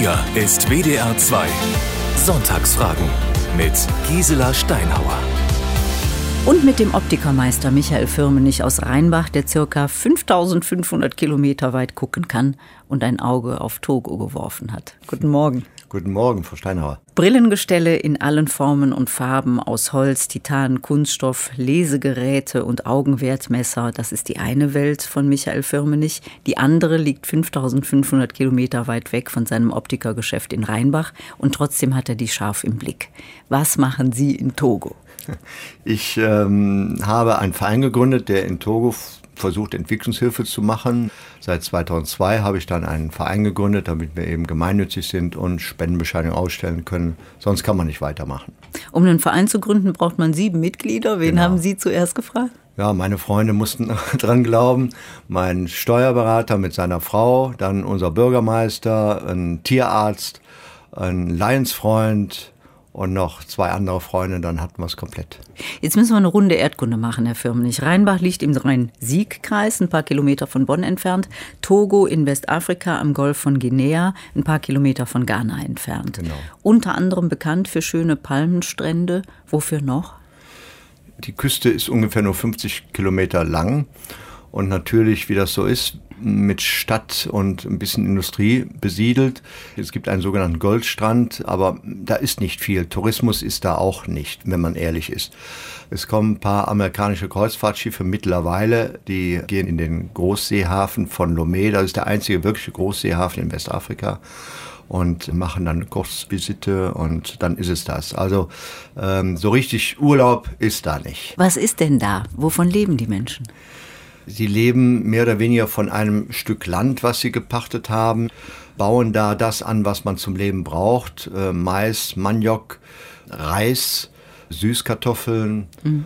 Hier ist WDR 2 Sonntagsfragen mit Gisela Steinhauer. Und mit dem Optikermeister Michael Firmenich aus Rheinbach, der ca. 5500 Kilometer weit gucken kann und ein Auge auf Togo geworfen hat. Guten Morgen. Guten Morgen, Frau Steinhauer. Brillengestelle in allen Formen und Farben aus Holz, Titan, Kunststoff, Lesegeräte und Augenwertmesser. Das ist die eine Welt von Michael Firmenich. Die andere liegt 5500 Kilometer weit weg von seinem Optikergeschäft in Rheinbach. Und trotzdem hat er die scharf im Blick. Was machen Sie in Togo? Ich habe einen Verein gegründet, der in Togo versucht, Entwicklungshilfe zu machen. Seit 2002 habe ich dann einen Verein gegründet, damit wir eben gemeinnützig sind und Spendenbescheinigung ausstellen können. Sonst kann man nicht weitermachen. Um einen Verein zu gründen, braucht man 7 Mitglieder. Wen haben Sie zuerst gefragt? Ja, meine Freunde mussten dran glauben. Mein Steuerberater mit seiner Frau, dann unser Bürgermeister, ein Tierarzt, ein Lionsfreund und noch 2 andere Freunde, dann hatten wir es komplett. Jetzt müssen wir eine Runde Erdkunde machen, Herr Firmenich. Rheinbach liegt im Rhein-Sieg-Kreis, ein paar Kilometer von Bonn entfernt. Togo in Westafrika am Golf von Guinea, ein paar Kilometer von Ghana entfernt. Genau. Unter anderem bekannt für schöne Palmenstrände. Wofür noch? Die Küste ist ungefähr nur 50 Kilometer lang. Und natürlich, wie das so ist, mit Stadt und ein bisschen Industrie besiedelt. Es gibt einen sogenannten Goldstrand, aber da ist nicht viel. Tourismus ist da auch nicht, wenn man ehrlich ist. Es kommen ein paar amerikanische Kreuzfahrtschiffe mittlerweile, die gehen in den Großseehafen von Lomé. Das ist der einzige wirkliche Großseehafen in Westafrika. Und machen dann eine Kurzvisite und dann ist es das. Also so richtig Urlaub ist da nicht. Was ist denn da? Wovon leben die Menschen? Sie leben mehr oder weniger von einem Stück Land, was sie gepachtet haben, bauen da das an, was man zum Leben braucht. Mais, Maniok, Reis, Süßkartoffeln.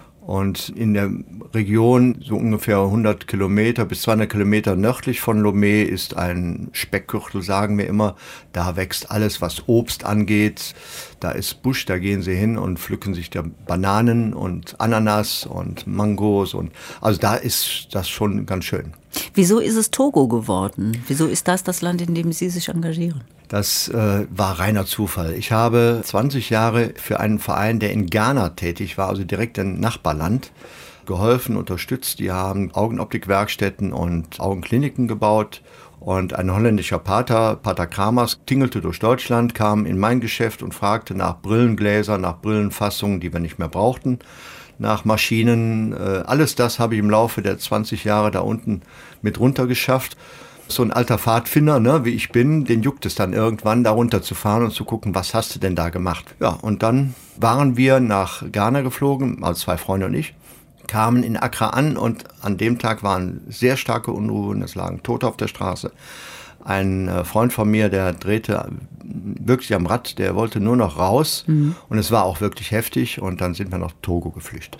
Und in der Region, so ungefähr 100 Kilometer bis 200 Kilometer nördlich von Lomé, ist ein Speckgürtel, sagen wir immer. Da wächst alles, was Obst angeht. Da ist Busch, da gehen sie hin und pflücken sich da Bananen und Ananas und Mangos. Also da ist das schon ganz schön. Wieso ist es Togo geworden? Wieso ist das Land, in dem Sie sich engagieren? Das war reiner Zufall. Ich habe 20 Jahre für einen Verein, der in Ghana tätig war, also direkt im Nachbarland, geholfen, unterstützt. Die haben Augenoptikwerkstätten und Augenkliniken gebaut. Und ein holländischer Pater Kramers, tingelte durch Deutschland, kam in mein Geschäft und fragte nach Brillengläsern, nach Brillenfassungen, die wir nicht mehr brauchten, nach Maschinen. Alles das habe ich im Laufe der 20 Jahre da unten mit runtergeschafft. So ein alter Pfadfinder, ne, wie ich bin, den juckt es dann irgendwann, da runterzufahren und zu gucken, was hast du denn da gemacht? Ja, und dann waren wir nach Ghana geflogen, also 2 Freunde und ich, kamen in Accra an und an dem Tag waren sehr starke Unruhen, es lagen Tote auf der Straße. Ein Freund von mir, der drehte wirklich am Rad, der wollte nur noch raus und es war auch wirklich heftig und dann sind wir nach Togo geflüchtet.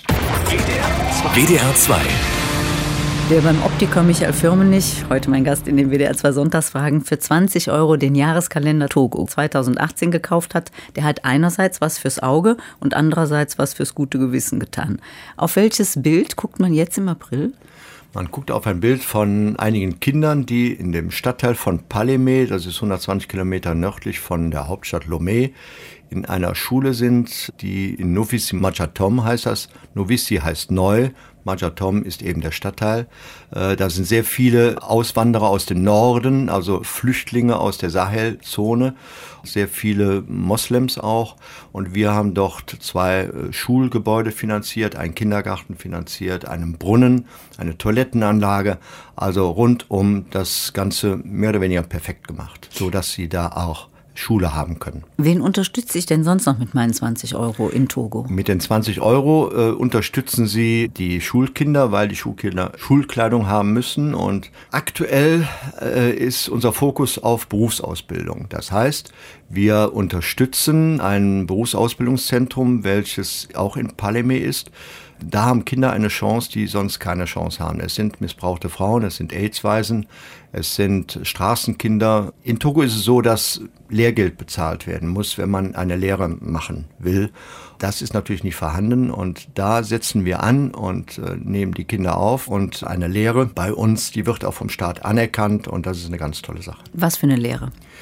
WDR 2 Wer beim Optiker Michael Firmenich, heute mein Gast in den WDR 2 Sonntagsfragen, für 20 € den Jahreskalender Togo 2018 gekauft hat, der hat einerseits was fürs Auge und andererseits was fürs gute Gewissen getan. Auf welches Bild guckt man jetzt im April? Man guckt auf ein Bild von einigen Kindern, die in dem Stadtteil von Palémé, das ist 120 Kilometer nördlich von der Hauptstadt Lomé, in einer Schule sind, die in Novici Majatom heißt das. Novici heißt neu, Majatom ist eben der Stadtteil. Da sind sehr viele Auswanderer aus dem Norden, also Flüchtlinge aus der Sahelzone, sehr viele Moslems auch. Und wir haben dort 2 Schulgebäude finanziert, einen Kindergarten finanziert, einen Brunnen, eine Toilettenanlage. Also rundum das Ganze mehr oder weniger perfekt gemacht, sodass sie da auch Schule haben können. Wen unterstütze ich denn sonst noch mit meinen 20 € in Togo? Mit den 20 € unterstützen sie die Schulkinder, weil die Schulkinder Schulkleidung haben müssen. Und aktuell ist unser Fokus auf Berufsausbildung. Das heißt, wir unterstützen ein Berufsausbildungszentrum, welches auch in Palémé ist. Da haben Kinder eine Chance, die sonst keine Chance haben. Es sind missbrauchte Frauen, es sind AIDS-Waisen, es sind Straßenkinder. In Togo ist es so, dass Lehrgeld bezahlt werden muss, wenn man eine Lehre machen will. Das ist natürlich nicht vorhanden und da setzen wir an und nehmen die Kinder auf. Und eine Lehre bei uns, die wird auch vom Staat anerkannt und das ist eine ganz tolle Sache. Was für eine Lehre?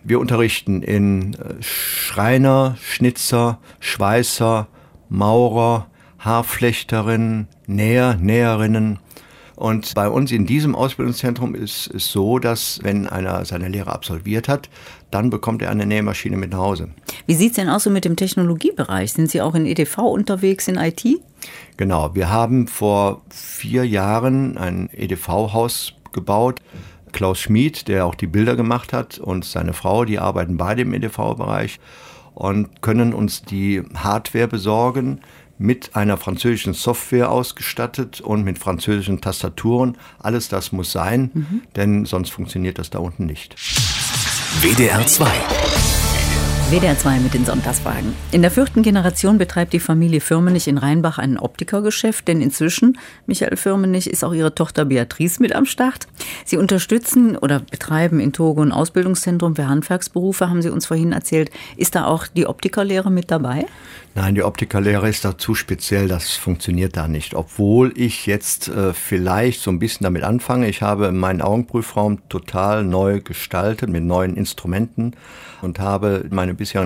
Wir unterrichten in Schreiner, Schnitzer, Schweißer, Maurer, Haarflechterin, Näherinnen. Und bei uns in diesem Ausbildungszentrum ist es so, dass wenn einer seine Lehre absolviert hat, dann bekommt er eine Nähmaschine mit nach Hause. Wie sieht es denn aus so mit dem Technologiebereich? Sind Sie auch in EDV unterwegs, in IT? Genau, wir haben vor 4 Jahren ein EDV-Haus gebaut. Klaus Schmid, der auch die Bilder gemacht hat, und seine Frau, die arbeiten beide im EDV-Bereich und können uns die Hardware besorgen, mit einer französischen Software ausgestattet und mit französischen Tastaturen. Alles das muss sein, denn sonst funktioniert das da unten nicht. WDR 2. WDR 2 mit den Sonntagsfragen. In der 4. Generation betreibt die Familie Firmenich in Rheinbach ein Optikergeschäft, denn inzwischen, Michael Firmenich, ist auch ihre Tochter Beatrice mit am Start. Sie unterstützen oder betreiben in Togo ein Ausbildungszentrum für Handwerksberufe, haben Sie uns vorhin erzählt. Ist da auch die Optikerlehre mit dabei? Nein, die Optikerlehre ist da zu speziell, das funktioniert da nicht. Obwohl ich jetzt vielleicht so ein bisschen damit anfange. Ich habe meinen Augenprüfraum total neu gestaltet mit neuen Instrumenten und habe meine bisherigen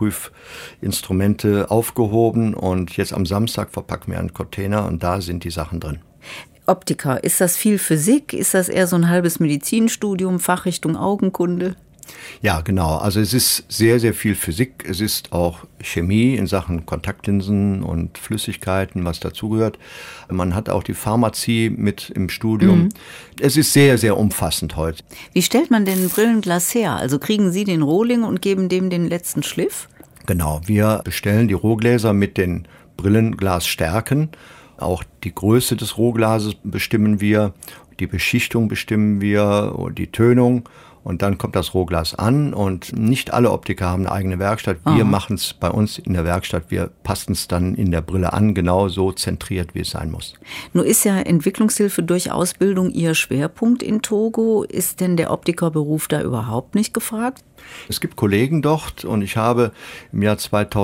Augenprüfinstrumente aufgehoben und jetzt am Samstag verpacken wir einen Container und da sind die Sachen drin. Optiker, ist das viel Physik? Ist das eher so ein halbes Medizinstudium, Fachrichtung Augenkunde? Ja, genau. Also es ist sehr, sehr viel Physik. Es ist auch Chemie in Sachen Kontaktlinsen und Flüssigkeiten, was dazugehört. Man hat auch die Pharmazie mit im Studium. Es ist sehr, sehr umfassend heute. Wie stellt man denn ein Brillenglas her? Also kriegen Sie den Rohling und geben dem den letzten Schliff? Genau, wir bestellen die Rohgläser mit den Brillenglasstärken. Auch die Größe des Rohglases bestimmen wir, die Beschichtung bestimmen wir, die Tönung. Und dann kommt das Rohglas an und nicht alle Optiker haben eine eigene Werkstatt. Wir machen es bei uns in der Werkstatt. Wir passen es dann in der Brille an, genau so zentriert, wie es sein muss. Nun ist ja Entwicklungshilfe durch Ausbildung Ihr Schwerpunkt in Togo. Ist denn der Optikerberuf da überhaupt nicht gefragt? Es gibt Kollegen dort und ich habe im Jahr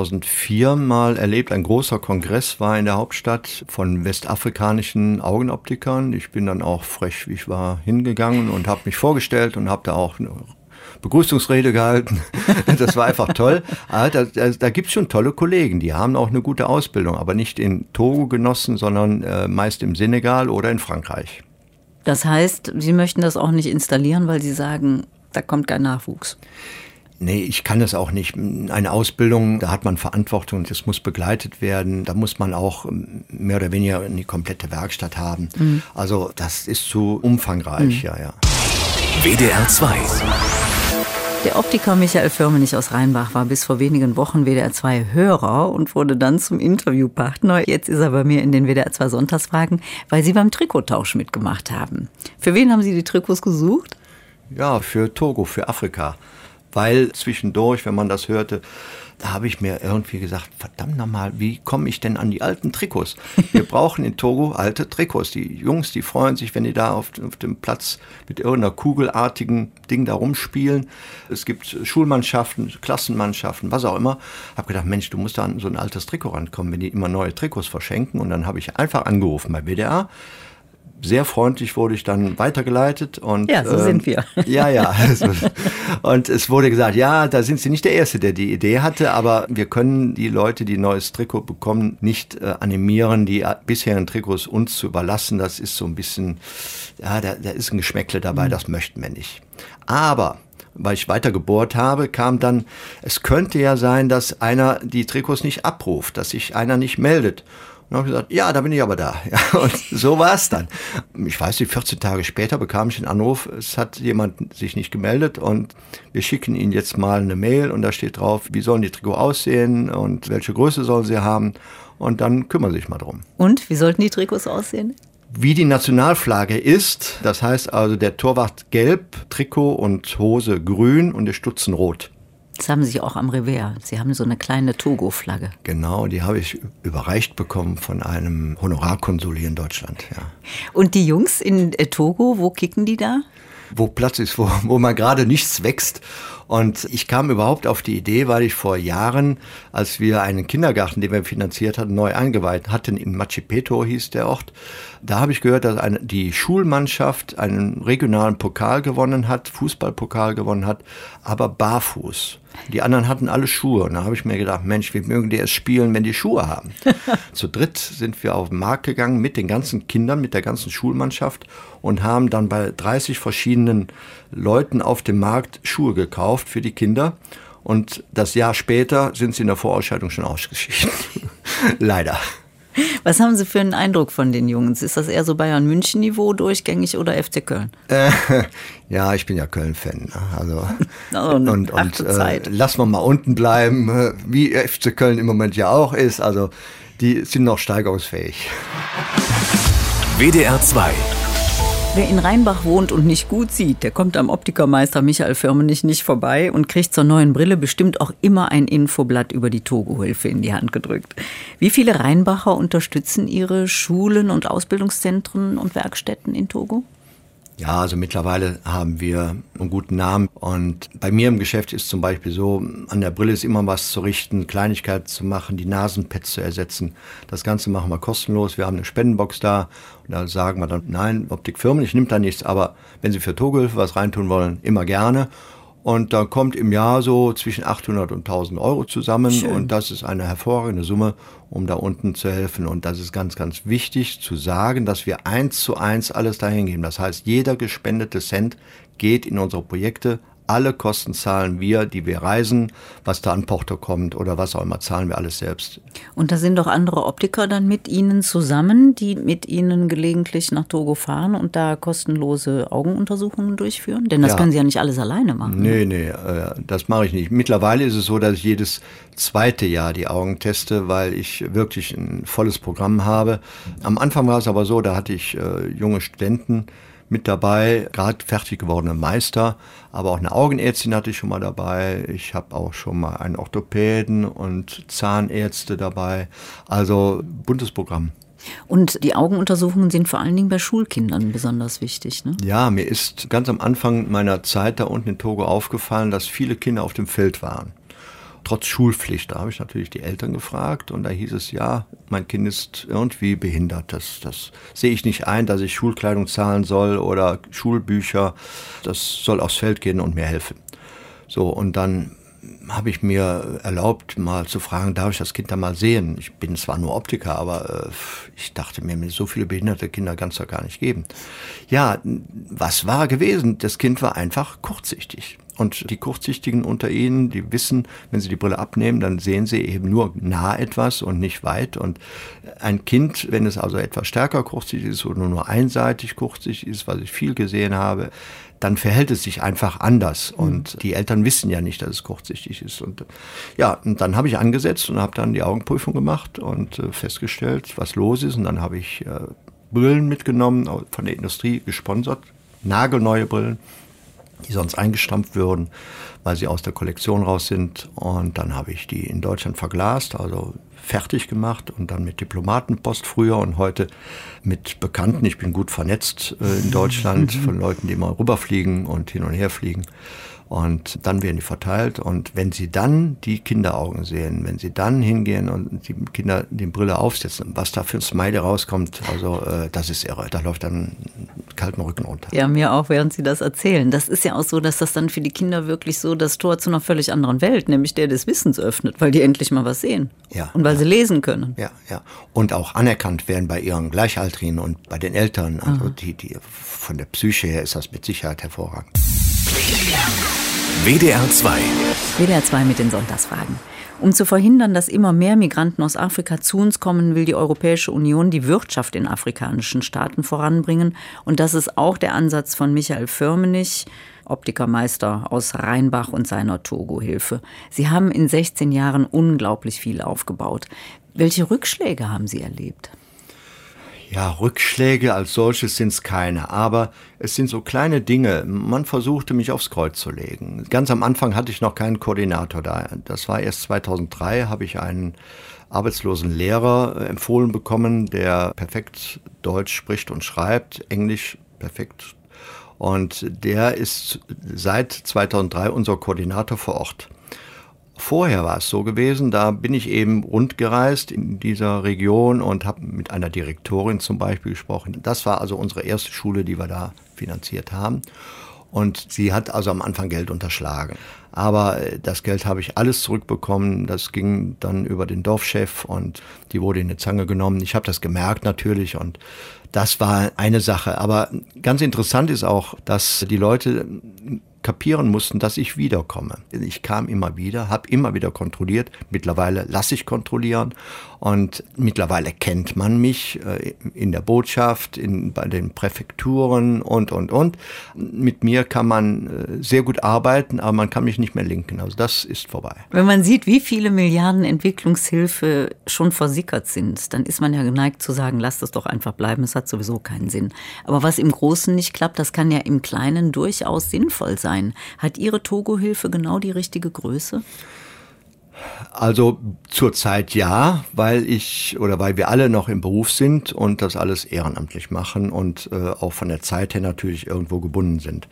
2004 mal erlebt, ein großer Kongress war in der Hauptstadt von westafrikanischen Augenoptikern. Ich bin dann auch frech, wie ich war, hingegangen und habe mich vorgestellt und habe da auch eine Begrüßungsrede gehalten. Das war einfach toll. Da gibt es schon tolle Kollegen, die haben auch eine gute Ausbildung, aber nicht in Togo genossen, sondern meist im Senegal oder in Frankreich. Das heißt, Sie möchten das auch nicht installieren, weil Sie sagen, da kommt kein Nachwuchs. Nee, ich kann das auch nicht. Eine Ausbildung, da hat man Verantwortung, das muss begleitet werden. Da muss man auch mehr oder weniger eine komplette Werkstatt haben. Also das ist zu umfangreich, ja. WDR 2. Der Optiker Michael Firmenich aus Rheinbach war bis vor wenigen Wochen WDR 2 Hörer und wurde dann zum Interviewpartner. Jetzt ist er bei mir in den WDR 2 Sonntagsfragen, weil Sie beim Trikottausch mitgemacht haben. Für wen haben Sie die Trikots gesucht? Ja, für Togo, für Afrika. Weil zwischendurch, wenn man das hörte, da habe ich mir irgendwie gesagt, verdammt nochmal, wie komme ich denn an die alten Trikots? Wir brauchen in Togo alte Trikots. Die Jungs, die freuen sich, wenn die da auf dem Platz mit irgendeiner kugelartigen Ding da rumspielen. Es gibt Schulmannschaften, Klassenmannschaften, was auch immer. Habe gedacht, Mensch, du musst da an so ein altes Trikot rankommen, wenn die immer neue Trikots verschenken. Und dann habe ich einfach angerufen bei WDR. Sehr freundlich wurde ich dann weitergeleitet. Und, ja, so sind wir. Ja. Und es wurde gesagt, ja, da sind Sie nicht der Erste, der die Idee hatte, aber wir können die Leute, die ein neues Trikot bekommen, nicht animieren, die bisherigen Trikots uns zu überlassen. Das ist so ein bisschen, ja, da ist ein Geschmäckle dabei, das möchten wir nicht. Aber weil ich weiter gebohrt habe, kam dann, es könnte ja sein, dass einer die Trikots nicht abruft, dass sich einer nicht meldet. Und dann habe ich gesagt, ja, da bin ich aber da. Ja, und so war es dann. Ich weiß nicht, 14 Tage später bekam ich einen Anruf, es hat jemand sich nicht gemeldet und wir schicken Ihnen jetzt mal eine Mail und da steht drauf, wie sollen die Trikots aussehen und welche Größe sollen sie haben und dann kümmern Sie sich mal drum. Und, wie sollten die Trikots aussehen? Wie die Nationalflagge ist, das heißt also der Torwart gelb, Trikot und Hose grün und der Stutzen rot. Das haben Sie auch am Revers. Sie haben so eine kleine Togo-Flagge. Genau, die habe ich überreicht bekommen von einem Honorarkonsul hier in Deutschland. Ja. Und die Jungs in Togo, wo kicken die da? Wo Platz ist, wo man gerade nichts wächst. Und ich kam überhaupt auf die Idee, weil ich vor Jahren, als wir einen Kindergarten, den wir finanziert hatten, neu eingeweiht hatten, in Machipeto hieß der Ort, da habe ich gehört, dass die Schulmannschaft einen regionalen Pokal gewonnen hat, Fußballpokal gewonnen hat, aber barfuß. Die anderen hatten alle Schuhe. Und da habe ich mir gedacht, Mensch, wie mögen die erst spielen, wenn die Schuhe haben? Zu dritt sind wir auf den Markt gegangen mit den ganzen Kindern, mit der ganzen Schulmannschaft und haben dann bei 30 verschiedenen Leuten auf dem Markt Schuhe gekauft für die Kinder. Und das Jahr später sind sie in der Vorausscheidung schon ausgeschieden. Leider. Was haben Sie für einen Eindruck von den Jungs? Ist das eher so Bayern-München-Niveau durchgängig oder FC Köln? Ja, ich bin ja Köln-Fan. Also, und lassen wir mal unten bleiben, wie FC Köln im Moment ja auch ist. Also die sind noch steigerungsfähig. WDR 2. Wer in Rheinbach wohnt und nicht gut sieht, der kommt am Optikermeister Michael Firmenich nicht vorbei und kriegt zur neuen Brille bestimmt auch immer ein Infoblatt über die Togo-Hilfe in die Hand gedrückt. Wie viele Rheinbacher unterstützen Ihre Schulen und Ausbildungszentren und Werkstätten in Togo? Ja, also mittlerweile haben wir einen guten Namen und bei mir im Geschäft ist zum Beispiel so, an der Brille ist immer was zu richten, Kleinigkeiten zu machen, die Nasenpads zu ersetzen. Das Ganze machen wir kostenlos, wir haben eine Spendenbox da und da sagen wir dann, nein, Optikfirmen, ich nehme da nichts, aber wenn Sie für Togo-Hilfe was reintun wollen, immer gerne. Und da kommt im Jahr so zwischen 800 und 1000 Euro zusammen. Schön. Und das ist eine hervorragende Summe, um da unten zu helfen. Und das ist ganz, ganz wichtig zu sagen, dass wir 1:1 alles dahin geben. Das heißt, jeder gespendete Cent geht in unsere Projekte. Alle Kosten zahlen wir, die wir reisen, was da an Porto kommt oder was auch immer, zahlen wir alles selbst. Und da sind doch andere Optiker dann mit Ihnen zusammen, die mit Ihnen gelegentlich nach Togo fahren und da kostenlose Augenuntersuchungen durchführen? Denn das können Sie ja nicht alles alleine machen. Nee, das mache ich nicht. Mittlerweile ist es so, dass ich jedes zweite Jahr die Augen teste, weil ich wirklich ein volles Programm habe. Am Anfang war es aber so, da hatte ich junge Studenten mit dabei, gerade fertig gewordene Meister, aber auch eine Augenärztin hatte ich schon mal dabei. Ich habe auch schon mal einen Orthopäden und Zahnärzte dabei. Also buntes Programm. Und die Augenuntersuchungen sind vor allen Dingen bei Schulkindern besonders wichtig, ne? Ja, mir ist ganz am Anfang meiner Zeit da unten in Togo aufgefallen, dass viele Kinder auf dem Feld waren. Trotz Schulpflicht, da habe ich natürlich die Eltern gefragt und da hieß es, ja, mein Kind ist irgendwie behindert. Das sehe ich nicht ein, dass ich Schulkleidung zahlen soll oder Schulbücher. Das soll aufs Feld gehen und mir helfen. So, und dann habe ich mir erlaubt, mal zu fragen, darf ich das Kind da mal sehen? Ich bin zwar nur Optiker, aber ich dachte mir, so viele behinderte Kinder kann es doch gar nicht geben. Ja, was war gewesen? Das Kind war einfach kurzsichtig. Und die Kurzsichtigen unter Ihnen, die wissen, wenn sie die Brille abnehmen, dann sehen sie eben nur nah etwas und nicht weit. Und ein Kind, wenn es also etwas stärker kurzsichtig ist oder nur einseitig kurzsichtig ist, was ich viel gesehen habe, dann verhält es sich einfach anders. Und die Eltern wissen ja nicht, dass es kurzsichtig ist. Und ja, und dann habe ich angesetzt und habe dann die Augenprüfung gemacht und festgestellt, was los ist. Und dann habe ich Brillen mitgenommen, von der Industrie gesponsert, nagelneue Brillen, die sonst eingestampft würden, weil sie aus der Kollektion raus sind. Und dann habe ich die in Deutschland verglast, also fertig gemacht und dann mit Diplomatenpost früher und heute mit Bekannten. Ich bin gut vernetzt in Deutschland von Leuten, die mal rüberfliegen und hin und her fliegen. Und dann werden die verteilt. Und wenn Sie dann die Kinderaugen sehen, wenn Sie dann hingehen und die Kinder die Brille aufsetzen, was da für ein Smiley rauskommt, also das ist irre. Da läuft dann kalten Rücken runter. Ja, mir auch, während Sie das erzählen. Das ist ja auch so, dass das dann für die Kinder wirklich so das Tor zu einer völlig anderen Welt, nämlich der des Wissens öffnet, weil die endlich mal was sehen. Ja, und weil sie lesen können. Ja. Und auch anerkannt werden bei ihren Gleichaltrigen und bei den Eltern. Also die von der Psyche her ist das mit Sicherheit hervorragend. WDR 2. WDR 2 mit den Sonntagsfragen. Um zu verhindern, dass immer mehr Migranten aus Afrika zu uns kommen, will die Europäische Union die Wirtschaft in afrikanischen Staaten voranbringen. Und das ist auch der Ansatz von Michael Firmenich, Optikermeister aus Rheinbach und seiner Togo-Hilfe. Sie haben in 16 Jahren unglaublich viel aufgebaut. Welche Rückschläge haben Sie erlebt? Ja, Rückschläge als solches sind es keine, aber es sind so kleine Dinge. Man versuchte, mich aufs Kreuz zu legen. Ganz am Anfang hatte ich noch keinen Koordinator da. Das war erst 2003, habe ich einen arbeitslosen Lehrer empfohlen bekommen, der perfekt Deutsch spricht und schreibt, Englisch perfekt. Und der ist seit 2003 unser Koordinator vor Ort. Vorher war es so gewesen, da bin ich eben rundgereist in dieser Region und habe mit einer Direktorin zum Beispiel gesprochen. Das war also unsere erste Schule, die wir da finanziert haben. Und sie hat also am Anfang Geld unterschlagen. Aber das Geld habe ich alles zurückbekommen. Das ging dann über den Dorfchef und die wurde in die Zange genommen. Ich habe das gemerkt natürlich und das war eine Sache. Aber ganz interessant ist auch, dass die Leute kapieren mussten, dass ich wiederkomme. Ich kam immer wieder, habe immer wieder kontrolliert. Mittlerweile lasse ich kontrollieren und mittlerweile kennt man mich in der Botschaft, bei den Präfekturen und. Mit mir kann man sehr gut arbeiten, aber man kann mich nicht mehr linken. Also das ist vorbei. Wenn man sieht, wie viele Milliarden Entwicklungshilfe schon versickert sind, dann ist man ja geneigt zu sagen, lasst es doch einfach bleiben, es hat sowieso keinen Sinn. Aber was im Großen nicht klappt, das kann ja im Kleinen durchaus sinnvoll sein. Hat Ihre Togo-Hilfe genau die richtige Größe? Also zurzeit ja, weil wir alle noch im Beruf sind und das alles ehrenamtlich machen und auch von der Zeit her natürlich irgendwo gebunden sind.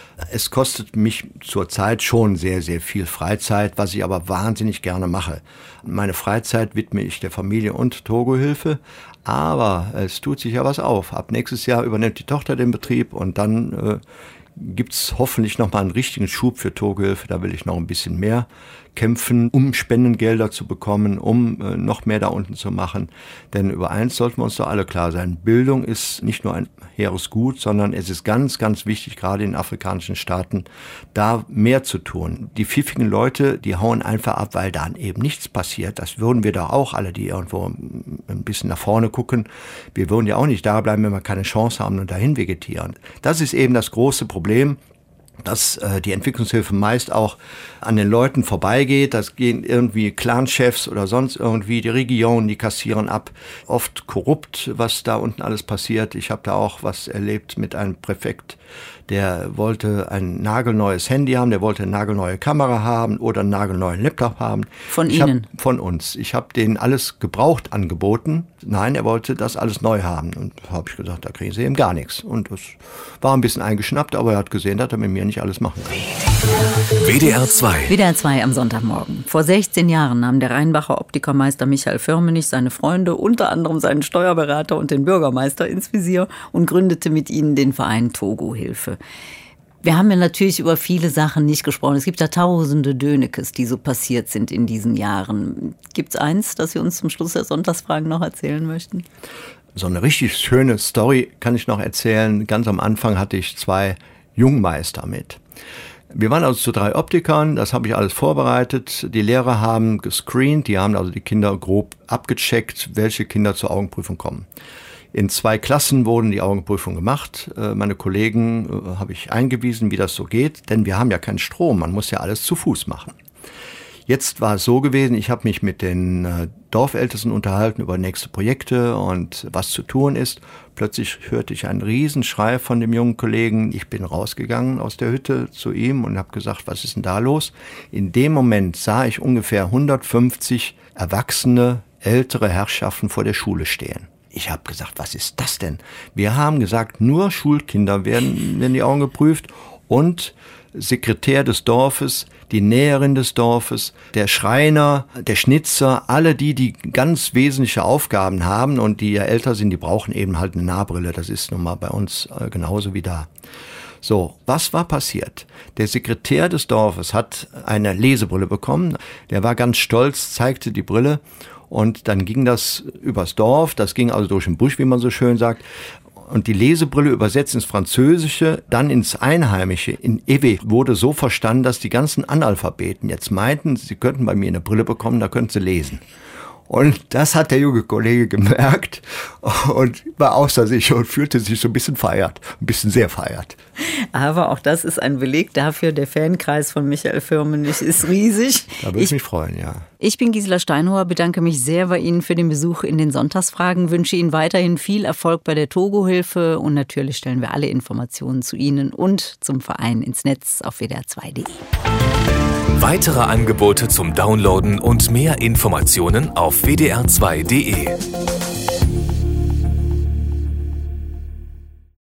Es kostet mich zurzeit schon sehr, sehr viel Freizeit, was ich aber wahnsinnig gerne mache. Meine Freizeit widme ich der Familie und Togo-Hilfe, aber es tut sich ja was auf. Ab nächstes Jahr übernimmt die Tochter den Betrieb und dann gibt es hoffentlich nochmal einen richtigen Schub für Togo-Hilfe. Da will ich noch ein bisschen mehr kämpfen, um Spendengelder zu bekommen, um noch mehr da unten zu machen. Denn über eins sollten wir uns doch alle klar sein. Bildung ist nicht nur ein hehres Gut, sondern es ist ganz, ganz wichtig, gerade in afrikanischen Staaten, da mehr zu tun. Die pfiffigen Leute, die hauen einfach ab, weil dann eben nichts passiert. Das würden wir doch auch alle, die irgendwo ein bisschen nach vorne gucken. Wir würden ja auch nicht da bleiben, wenn wir keine Chance haben und dahin vegetieren. Das ist eben das große Problem, dass die Entwicklungshilfe meist auch an den Leuten vorbeigeht. Das gehen irgendwie Clanchefs oder sonst irgendwie, die Regionen, die kassieren ab. Oft korrupt, was da unten alles passiert. Ich habe da auch was erlebt mit einem Präfekt, der wollte ein nagelneues Handy haben, der wollte eine nagelneue Kamera haben oder einen nagelneuen Laptop haben. Von Ihnen? Von uns. Ich habe denen alles gebraucht angeboten. Nein, er wollte das alles neu haben. Und habe ich gesagt, da kriegen Sie eben gar nichts. Und das war ein bisschen eingeschnappt, aber er hat gesehen, dass er mit mir nicht alles machen kann. WDR 2. WDR 2 am Sonntagmorgen. Vor 16 Jahren nahm der Rheinbacher Optikermeister Michael Firmenich seine Freunde, unter anderem seinen Steuerberater und den Bürgermeister ins Visier und gründete mit ihnen den Verein Togo-Hilfe. Wir haben ja natürlich über viele Sachen nicht gesprochen. Es gibt ja tausende Dönekes, die so passiert sind in diesen Jahren. Gibt es eins, das Sie uns zum Schluss der Sonntagsfragen noch erzählen möchten? So eine richtig schöne Story kann ich noch erzählen. Ganz am Anfang hatte ich 2 Jungmeister mit. Wir waren also zu 3 Optikern, das habe ich alles vorbereitet. Die Lehrer haben gescreent, die haben also die Kinder grob abgecheckt, welche Kinder zur Augenprüfung kommen. In 2 Klassen wurden die Augenprüfungen gemacht. Meine Kollegen habe ich eingewiesen, wie das so geht, denn wir haben ja keinen Strom, man muss ja alles zu Fuß machen. Jetzt war es so gewesen, ich habe mich mit den Dorfältesten unterhalten über nächste Projekte und was zu tun ist. Plötzlich hörte ich einen Riesenschrei von dem jungen Kollegen. Ich bin rausgegangen aus der Hütte zu ihm und habe gesagt, was ist denn da los? In dem Moment sah ich ungefähr 150 erwachsene, ältere Herrschaften vor der Schule stehen. Ich habe gesagt, was ist das denn? Wir haben gesagt, nur Schulkinder werden die Augen geprüft und Sekretär des Dorfes, die Näherin des Dorfes, der Schreiner, der Schnitzer, alle die ganz wesentliche Aufgaben haben und die ja älter sind, die brauchen eben halt eine Nahbrille. Das ist nun mal bei uns genauso wie da. So, was war passiert? Der Sekretär des Dorfes hat eine Lesebrille bekommen. Der war ganz stolz, zeigte die Brille und dann ging das übers Dorf. Das ging also durch den Busch, wie man so schön sagt. Und die Lesebrille übersetzt ins Französische, dann ins Einheimische. In Ewe wurde so verstanden, dass die ganzen Analphabeten jetzt meinten, sie könnten bei mir eine Brille bekommen, da könnten sie lesen. Und das hat der junge Kollege gemerkt und war außer sich und fühlte sich so ein bisschen feiert, ein bisschen sehr feiert. Aber auch das ist ein Beleg dafür, der Fankreis von Michael Firmenich ist riesig. Da würde ich mich freuen, ja. Ich bin Gisela Steinhoer, bedanke mich sehr bei Ihnen für den Besuch in den Sonntagsfragen, wünsche Ihnen weiterhin viel Erfolg bei der Togo-Hilfe und natürlich stellen wir alle Informationen zu Ihnen und zum Verein ins Netz auf wdr2.de. Weitere Angebote zum Downloaden und mehr Informationen auf wdr2.de.